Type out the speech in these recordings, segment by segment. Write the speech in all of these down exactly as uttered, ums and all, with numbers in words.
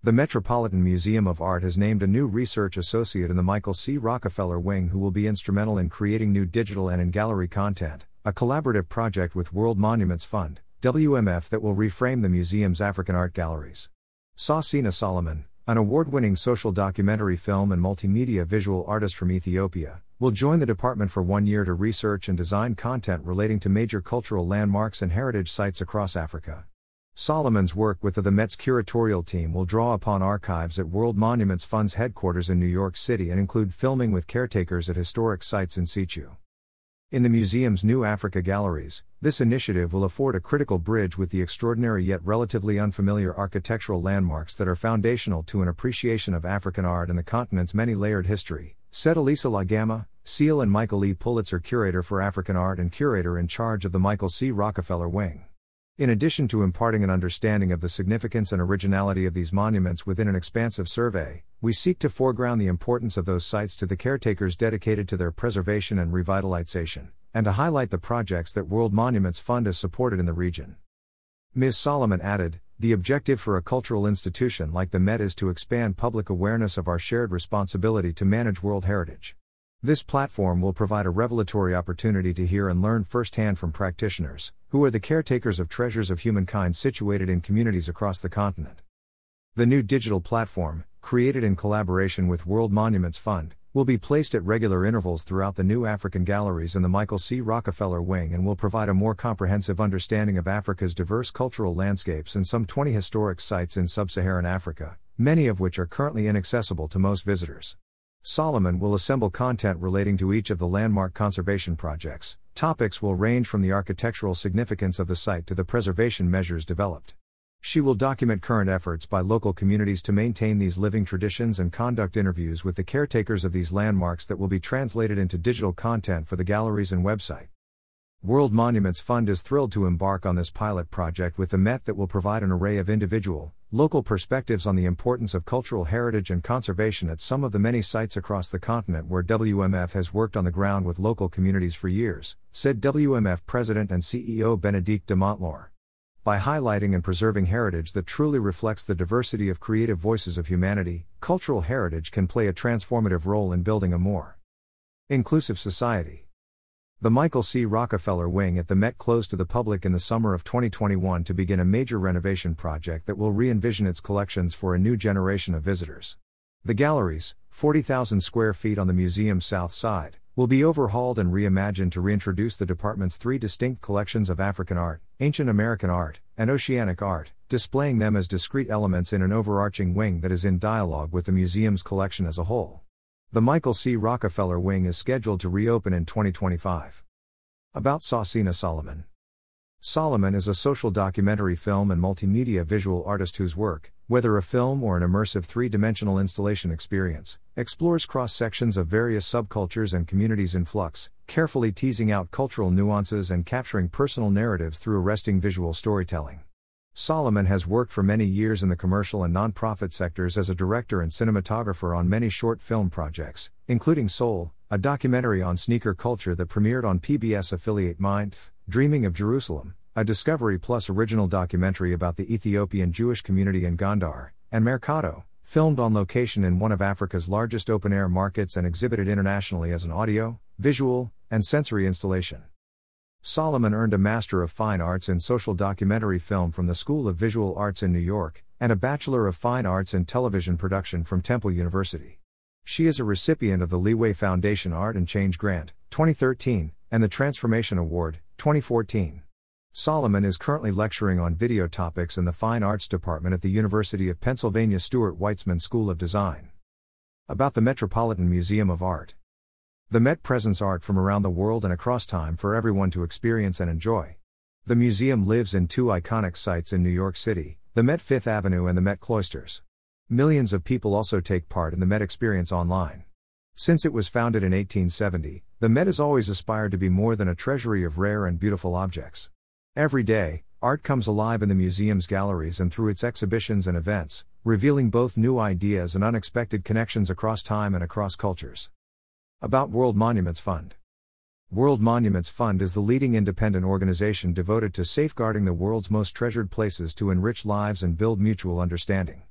The Metropolitan Museum of Art has named a new research associate in the Michael C. Rockefeller Wing who will be instrumental in creating new digital and in-gallery content, a collaborative project with World Monuments Fund, W M F, that will reframe the museum's African art galleries. Sasina Solomon, an award-winning social documentary film and multimedia visual artist from Ethiopia, will join the department for one year to research and design content relating to major cultural landmarks and heritage sites across Africa. Solomon's work with the Met's curatorial team will draw upon archives at World Monuments Fund's headquarters in New York City and include filming with caretakers at historic sites in situ. In the museum's new Africa galleries, this initiative will afford a critical bridge with the extraordinary yet relatively unfamiliar architectural landmarks that are foundational to an appreciation of African art and the continent's many-layered history, said Elisa Lagama, Seal and Michael E. Pulitzer Curator for African Art and Curator in charge of the Michael C. Rockefeller Wing. In addition to imparting an understanding of the significance and originality of these monuments within an expansive survey, we seek to foreground the importance of those sites to the caretakers dedicated to their preservation and revitalization, and to highlight the projects that World Monuments Fund has supported in the region. Miz Solomon added, "The objective for a cultural institution like the Met is to expand public awareness of our shared responsibility to manage world heritage. This platform will provide a revelatory opportunity to hear and learn firsthand from practitioners, who are the caretakers of treasures of humankind situated in communities across the continent." The new digital platform, created in collaboration with World Monuments Fund, will be placed at regular intervals throughout the new African galleries in the Michael C. Rockefeller Wing and will provide a more comprehensive understanding of Africa's diverse cultural landscapes and some twenty historic sites in sub-Saharan Africa, many of which are currently inaccessible to most visitors. Solomon will assemble content relating to each of the landmark conservation projects. Topics will range from the architectural significance of the site to the preservation measures developed. She will document current efforts by local communities to maintain these living traditions and conduct interviews with the caretakers of these landmarks that will be translated into digital content for the galleries and website. World Monuments Fund is thrilled to embark on this pilot project with the Met that will provide an array of individual, local perspectives on the importance of cultural heritage and conservation at some of the many sites across the continent where W M F has worked on the ground with local communities for years, said W M F President and C E O Bénédicte de Montlore. By highlighting and preserving heritage that truly reflects the diversity of creative voices of humanity, cultural heritage can play a transformative role in building a more inclusive society. The Michael C. Rockefeller Wing at the Met closed to the public in the summer of twenty twenty-one to begin a major renovation project that will re-envision its collections for a new generation of visitors. The galleries, forty thousand square feet on the museum's south side, will be overhauled and reimagined to reintroduce the department's three distinct collections of African art, Ancient American art, and Oceanic art, displaying them as discrete elements in an overarching wing that is in dialogue with the museum's collection as a whole. The Michael C. Rockefeller Wing is scheduled to reopen in twenty twenty-five. About Sasina Solomon. Solomon is a social documentary film and multimedia visual artist whose work, whether a film or an immersive three-dimensional installation experience, explores cross-sections of various subcultures and communities in flux, carefully teasing out cultural nuances and capturing personal narratives through arresting visual storytelling. Solomon has worked for many years in the commercial and non-profit sectors as a director and cinematographer on many short film projects, including Soul, a documentary on sneaker culture that premiered on P B S affiliate Mind, Dreaming of Jerusalem, a Discovery Plus original documentary about the Ethiopian Jewish community in Gondar, and Mercado, filmed on location in one of Africa's largest open-air markets and exhibited internationally as an audio, visual, and sensory installation. Solomon earned a Master of Fine Arts in Social Documentary Film from the School of Visual Arts in New York, and a Bachelor of Fine Arts in Television Production from Temple University. She is a recipient of the Leeway Foundation Art and Change Grant, twenty thirteen, and the Transformation Award, twenty fourteen. Solomon is currently lecturing on video topics in the Fine Arts Department at the University of Pennsylvania Stuart Weitzman School of Design. About the Metropolitan Museum of Art. The Met presents art from around the world and across time for everyone to experience and enjoy. The museum lives in two iconic sites in New York City, the Met Fifth Avenue and the Met Cloisters. Millions of people also take part in the Met experience online. Since it was founded in eighteen seventy, the Met has always aspired to be more than a treasury of rare and beautiful objects. Every day, art comes alive in the museum's galleries and through its exhibitions and events, revealing both new ideas and unexpected connections across time and across cultures. About World Monuments Fund. World Monuments Fund is the leading independent organization devoted to safeguarding the world's most treasured places to enrich lives and build mutual understanding.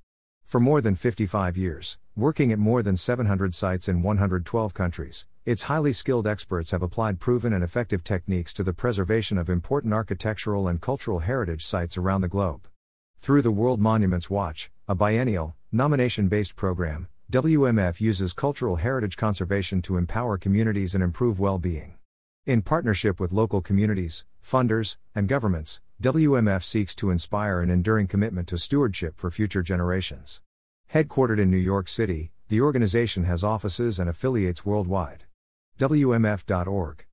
For more than fifty-five years, working at more than seven hundred sites in one hundred twelve countries, its highly skilled experts have applied proven and effective techniques to the preservation of important architectural and cultural heritage sites around the globe. Through the World Monuments Watch, a biennial, nomination-based program, W M F uses cultural heritage conservation to empower communities and improve well-being. In partnership with local communities, funders, and governments, W M F seeks to inspire an enduring commitment to stewardship for future generations. Headquartered in New York City, the organization has offices and affiliates worldwide. W M F dot org